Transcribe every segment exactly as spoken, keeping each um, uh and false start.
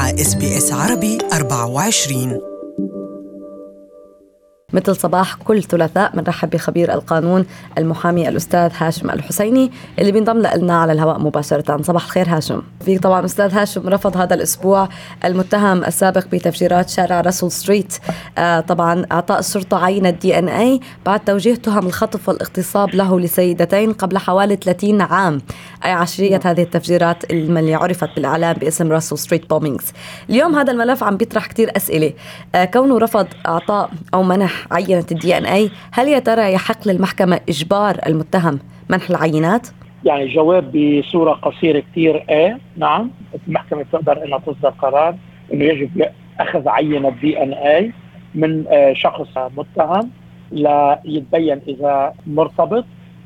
مع إس بي إس عربي أربعة وعشرين. مثل صباح كل ثلاثاء بنرحب بخبير القانون المحامي الأستاذ هاشم الحسيني اللي بينضم لنا على الهواء مباشرة. صباح الخير هاشم. في طبعا أستاذ هاشم رفض هذا الأسبوع المتهم السابق بتفجيرات شارع راسل ستريت آه طبعا أعطاء الشرطة عينة دي إن إيه بعد توجيه تهم الخطف والاغتصاب له لسيدتين قبل حوالي ثلاثين عام، أي عشرية هذه التفجيرات اللي عرفت بالإعلام باسم راسل ستريت بومينغز. اليوم هذا الملف عم بيطرح كتير أسئلة. آه كونه رفض إعطاء أو منح عينة الدي ان اي، هل يا ترى يحق للمحكمة إجبار المتهم منح العينات؟ يعني جواب بصورة قصيرة كتير ايه نعم، المحكمة تقدر انها تصدر قرار انه يجب اخذ عينة دي ان اي من شخص متهم ليتبين اذا مرتبط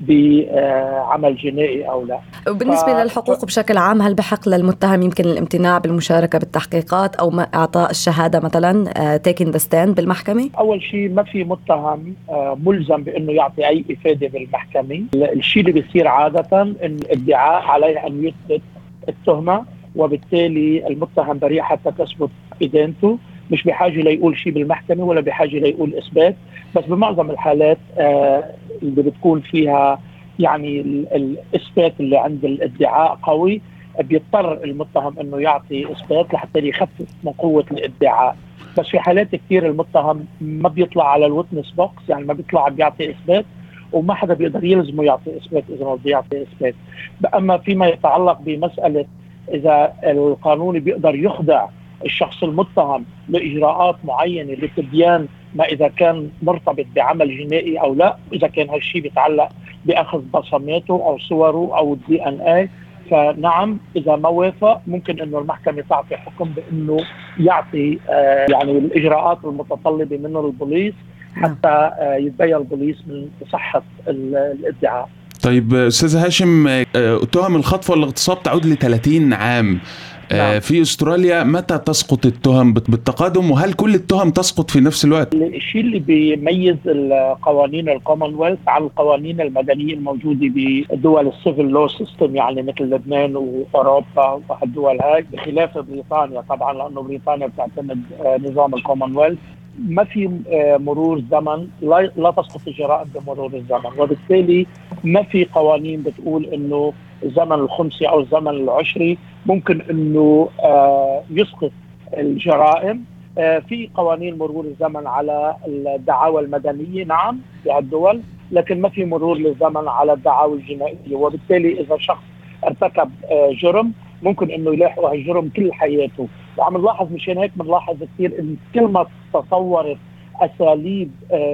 بعمل جنائي أو لا. وبالنسبة ف... للحقوق بشكل عام، هل بحق للمتهم يمكن الامتناع بالمشاركة بالتحقيقات أو ما إعطاء الشهادة مثلا taking the stand بالمحكمة؟ أول شيء ما في متهم ملزم بأنه يعطي أي إفادة بالمحكمة. الشيء اللي بيصير عادة إن الادعاء عليه أن يثبت التهمة، وبالتالي المتهم بريء حتى تثبت إدانته، مش بحاجة ليقول شيء بالمحكمة ولا بحاجة ليقول إثبات. بس بمعظم الحالات آه اللي بتكون فيها يعني الإثبات اللي عند الادعاء قوي، بيضطر المتهم إنه يعطي إثبات لحتى يخفف من قوة الادعاء. بس في حالات كثير المتهم ما بيطلع على الويتنس بوكس، يعني ما بيطلع بيعطي إثبات، وما حدا بيقدر يلزمه يعطي إثبات إذا ما بده يعطي إثبات. أما فيما يتعلق بمسألة إذا القانون بيقدر يخضع الشخص المتهم لإجراءات معينة لتبيان ما إذا كان مرتبط بعمل جنائي أو لا، إذا كان هالشيء بيتعلق بأخذ بصماته أو صوره أو الدي ان اي، فنعم إذا ما وافق ممكن إنه المحكمة تعطي حكم بإنه يعطي آه يعني الإجراءات المتطلبة منه البوليس حتى آه يتبين البوليس من صحة الادعاء. طيب أستاذ هاشم، تهم الخطف والاغتصاب تعود ل ثلاثين عام. نعم. في أستراليا متى تسقط التهم بالتقادم، وهل كل التهم تسقط في نفس الوقت؟ الشيء اللي بيميز القوانين الكومنولث عن القوانين المدنية الموجودة بدول السيفل لو سيستم، يعني مثل لبنان وأوروبا وهالدول هاي، بخلاف بريطانيا طبعا، لأنه بريطانيا بتعتمد نظام الكومنولث. ما في مرور زمن، لا, لا تسقط الجرائم بمرور الزمن، وبالتالي ما في قوانين بتقول انه الزمن الخمسي او الزمن العشري ممكن انه آه يسقط الجرائم. آه في قوانين مرور الزمن على الدعاوى المدنية نعم في هالدول، لكن ما في مرور للزمن على الدعاوى الجنائية، وبالتالي اذا شخص ارتكب آه جرم ممكن انه يلاحقه هالجرم كل حياته. وعم نلاحظ مشان هيك بنلاحظ كثير ان كل ما تطورت اساليب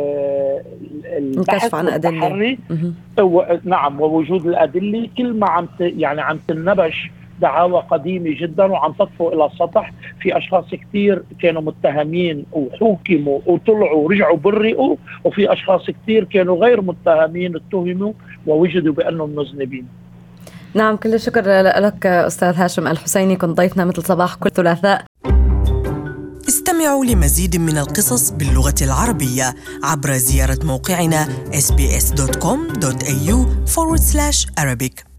آه الكشف عن ادله نعم ووجود الادله، كل ما عم يعني عم تنبش دعاوى قديمه جدا وعم تطفو الى السطح. في اشخاص كثير كانوا متهمين وحوكموا وطلعوا ورجعوا برئوا، وفي اشخاص كثير كانوا غير متهمين اتهموا ووجدوا بانهم مذنبين. نعم، كل الشكر لك أستاذ هاشم الحسيني، كنت ضيفنا مثل صباح كل ثلاثاء. استمعوا لمزيد من القصص باللغة العربية عبر زيارة موقعنا إس بي إس دوت كوم دوت إيه يو فورورد سلاش أرابيك.